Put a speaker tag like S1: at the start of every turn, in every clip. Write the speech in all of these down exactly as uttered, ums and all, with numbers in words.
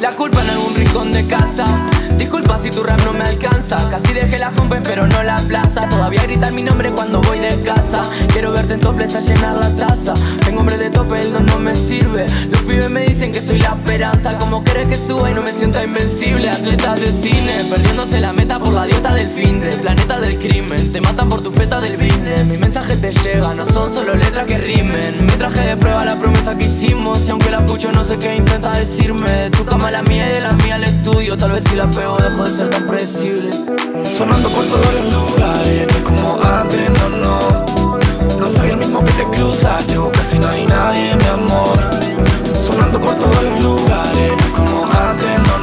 S1: la culpa en algún rincón de casa. Disculpa si tu rap no me alcanza. Casi dejé las pompes pero no la plaza. Todavía gritan mi nombre cuando voy de casa. Quiero verte en toples a llenar la taza. Tengo hambre de tope, el don no me sirve. Los pibes me dicen que soy la esperanza. Como querés que suba y no me sienta invencible. Atletas de cine, perdiéndose la meta por la dieta del fin de planeta del crimen. Te matan por tu feta del business. Mis mensajes te llegan, no son solo letras que rimen. Me traje de prueba la promesa que hicimos. Y aunque la escucho no sé qué intenta decirme. De tu cama a la mía y de la mía al estudio. Tal vez si la pego dejo de ser tan predecible.
S2: Sonando por todos los lugares, no es como antes, no, no. No soy el mismo que te cruzaste, vos casi no hay nadie, mi amor. Sonando por todos los lugares, no es como antes, no,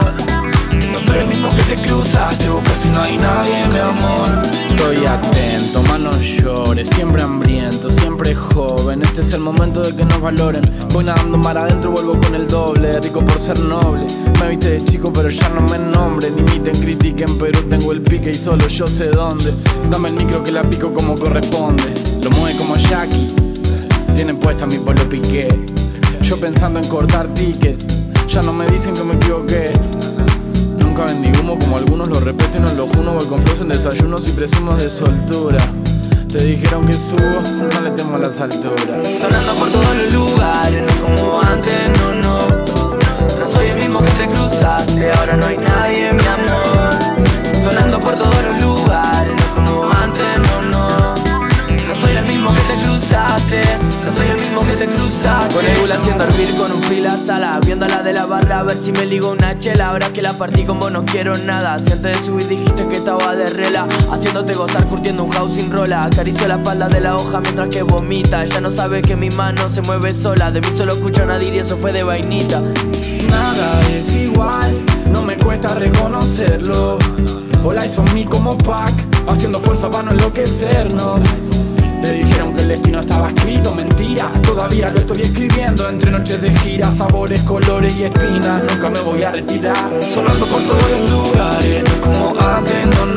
S2: no. No soy el mismo que te cruzaste, vos casi no hay nadie, mi amor.
S3: Estoy atento, más no llores, siempre hambriento, siempre joven. Este es el momento de que nos valoren. Voy nadando mar adentro, vuelvo con el doble. Rico por ser noble. Me viste de chico pero ya no me nombren. Imiten, critiquen, pero tengo el pique y solo yo sé dónde. Dame el micro que la pico como corresponde. Lo mueve como Jackie, tiene puesta mi polo piqué. Yo pensando en cortar tickets, ya no me dicen que me equivoqué. Nunca vendí humo como algunos lo repito y no lo juno. Voy con flows en desayunos y presumos de soltura. Te dijeron que subo, no le temo a las alturas.
S1: Sonando por todos los lugares, no como antes, no, no. No soy el mismo que te cruzaste, ahora no hay nadie, mi amor. Sonando por todos los lugares, no como antes, no, no. No soy el mismo que te cruzaste, no soy el mismo que te cruzaste. Con el gula haciendo hervir con un fila sala. Viendo la de la barra a ver si me ligo una chela. Ahora que la partí con vos no quiero nada. Si antes de subir dijiste que estaba de rela. Haciéndote gozar curtiendo un house sin rola. Acaricio la espalda de la hoja mientras que vomita. Ella no sabe que mi mano se mueve sola. De mí solo escucho a Nadir y eso fue de vainita.
S2: Nada es igual, no me cuesta reconocerlo. Hola y son mí como Pac, haciendo fuerza para no enloquecernos. Te dijeron que el destino estaba escrito, mentira. Todavía lo estoy escribiendo entre noches de gira, sabores, colores y espinas. Nunca me voy a retirar. Sonando por todos los lugares, no es como antes, no,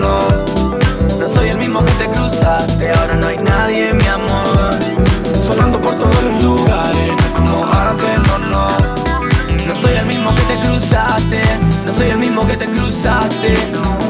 S2: no.
S1: No soy el mismo que te cruzaste, ahora no hay nadie, mi amor.
S2: Sonando por todos los lugares, no es como antes, no, no.
S1: No soy el mismo que te cruzaste, no soy el mismo que te cruzaste.